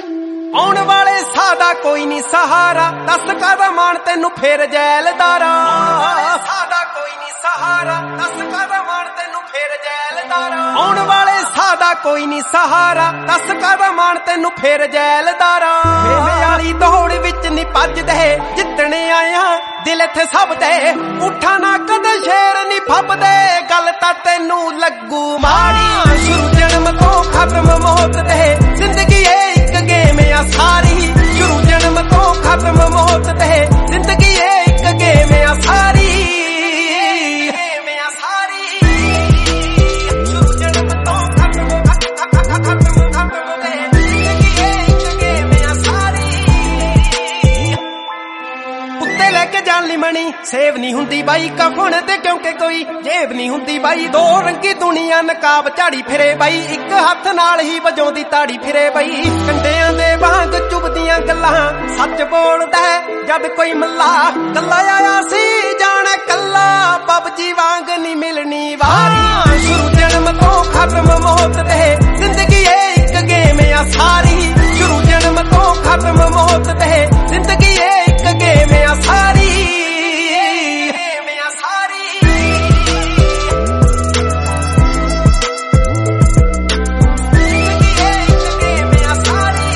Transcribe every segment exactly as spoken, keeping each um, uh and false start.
ਆਉਣ ਵਾਲੇ ਸਾਡਾ ਕੋਈ ਨਹੀਂ ਸਹਾਰਾ, ਦੱਸ ਕਾਹਦਾ ਮਾਣ ਤੈਨੂੰ ਫੇਰ ਜੈਲਦਾਰਾ। ਸਾਡਾ ਕੋਈ ਨਹੀਂ ਸਹਾਰਾ, ਦੱਸ ਕਾਹਦਾ ਮਾਣ ਤੈਨੂੰ ਫੇਰ ਜੈਲਦਾਰਾ। ਆਉਣ ਵਾਲੇ ਸਾਡਾ ਕੋਈ ਨਹੀਂ ਸਹਾਰਾ, ਦੱਸ ਕਾਹਦਾ ਮਾਣ ਤੈਨੂੰ ਫੇਰ ਜੈਲਦਾਰਾ। ਮੇਲੇ ਵਾਲੀ ਦੌੜ ਵਿੱਚ ਨਹੀਂ ਭੱਜਦੇ, ਜਿੱਤਣੇ ਆਇਆ ਦਿਲ ਇੱਥੇ ਸਭ ਦੇ। ਉਠਾ ਨਾ ਕਦੇ ਸ਼ੇਰ ਨਹੀਂ ਫੱਬਦੇ, ਗੱਲ ਤਾਂ ਤੈਨੂੰ ਲੱਗੂ ਮਾੜੀ। ਸ਼ੁਰੂ ਜਨਮ ਤੋਂ ਖਤਮ ਮੌਤ ਦੇ, ਜ਼ਿੰਦਗੀ ਏ ਇੱਕ ਗੇਮ ਆ ਸਾਰੀ। ਸ਼ੁਰੂ ਜਨਮ ਤੋਂ ਖਤਮ ਮੌਤ ਦੇ, ਜ਼ਿੰਦਗੀ ਏ ਇੱਕ ਗੇਮ ਆ ਸਾਰੀ। ਗੇਮ ਆ ਸਾਰੀ। ਸ਼ੁਰੂ ਜਨਮ ਤੋਂ ਖਤਮ ਖਤਮ ਖਤਮ ਦੇ, ਜ਼ਿੰਦਗੀ ਏ ਇੱਕ ਗੇਮ ਆ ਸਾਰੀ। ਉੱਤੇ ਲੈ ਕੇ ਜਾਣ ਲਈ ਮਣੀ ਸੇਵ ਨਹੀਂ ਹੁੰਦੀ ਬਾਈ, ਕਫਨ ਤੇ ਕਿਉਂਕਿ ਕੋਈ ਜੇਬ ਨਹੀਂ ਹੁੰਦੀ ਬਾਈ। ਦੋ ਰੰਗੀ ਦੁਨੀਆ ਨਕਾਬ ਝਾੜੀ ਫਿਰੇ ਬਾਈ, ਇੱਕ ਹੱਥ ਨਾਲ ਹੀ ਵਜਾਉਂਦੀ ਤਾੜੀ ਫਿਰੇ ਬਾਈ। ਕੰਡਿਆਂ ਦੇ ਵਾਂਗ ਚੁਭਦੀਆਂ ਗੱਲਾਂ ਸੱਚ ਬੋਲਦਾ ਜਦ ਕੋਈ ਮੱਲਾ। ਕੱਲਾ ਆਇਆ ਸੀ ਜਾਣੇ ਕੱਲਾ, ਪਬਜੀ ਵਾਂਗ ਨਹੀਂ ਮਿਲਣੀ ਵਾਰੀ। ਸ਼ੁਰੂ ਜਨਮ ਤੋਂ ਖਤਮ ਮੌਤ ਦੇ, ਜ਼ਿੰਦਗੀ ਏ ਇੱਕ ਗੇਮ ਆ ਸਾਰੀ। ਸ਼ੁਰੂ ਜਨਮ ਤੋਂ ਖਤਮ ਮੌਤ ਦੇ, ਜ਼ਿੰਦਗੀ ਏ ਇੱਕ ਗੇਮ ਆ ਸਾਰੀ। ਗੇਮ ਆ ਸਾਰੀ। ਜ਼ਿੰਦਗੀ ਏ ਇੱਕ ਗੇਮ ਆ ਸਾਰੀ।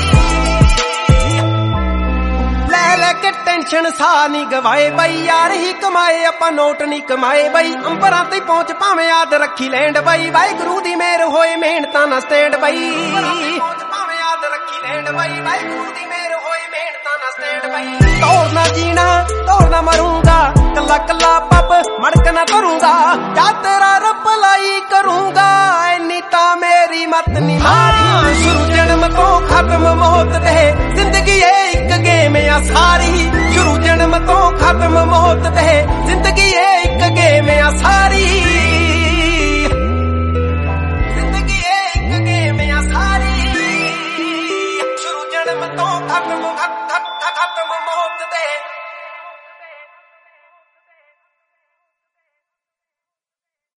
ਲੈ ਲੈ ਕੇ ਟੈਨਸ਼ਨ ਸਾਹ ਨਹੀਂ ਗਵਾਏ ਬਾਈ, ਯਾਰ ਹੀ ਕਮਾਏ ਆਪਾਂ ਨੋਟ ਨਹੀਂ ਕਮਾਏ ਬਾਈ। ਅੰਬਰਾਂ ਤੇ ਪਹੁੰਚ ਭਾਵੇਂ ਯਾਦ ਰੱਖੀ ਲੈਂਡ ਬਾਈ, ਵਾਹਿਗੁਰੂ ਦੀ ਮਿਹਰ ਹੋਏ ਮਿਹਨਤਾਂ ਨਾ ਸਟੈਂਡ ਬਾਈ। ਭਾਵੇਂ ਯਾਦ ਰੱਖੀ ਲੈਂਡ ਬਾਈ, ਵਾਹਿਗੁਰੂ ਦੀ ਮਿਹਰ ਹੋਏ ਮਿਹਨਤਾਂ ਨਾ ਸਟੈਂਡ ਬਾਈ। ਦੌੜ ਨਾ ਜੀਣਾ ਦੌੜ ਨਾ ਮਰੂੰਗਾ, ਕੱਲਾ ਕੱਲਾ ਪੱਪ ਮੜਕ ਨਾ ਧਰੂੰਗਾ। ਜਾ ਤੇਰਾ ਰੱਬ ਲਾਈ ਕਰੂੰਗਾ, ਇੰਨੀ ਤਾਂ ਮੇਰੀ ਮਤ ਨੀ ਮਾਰੀ। ਸ਼ੁਰੂ ਜਨਮ ਤੋਂ ਖਤਮ ਮੌਤ ਦੇ, ਜ਼ਿੰਦਗੀ ਏ ਇੱਕ ਗੇਮ ਆ ਸਾਰੀ। ਸ਼ੁਰੂ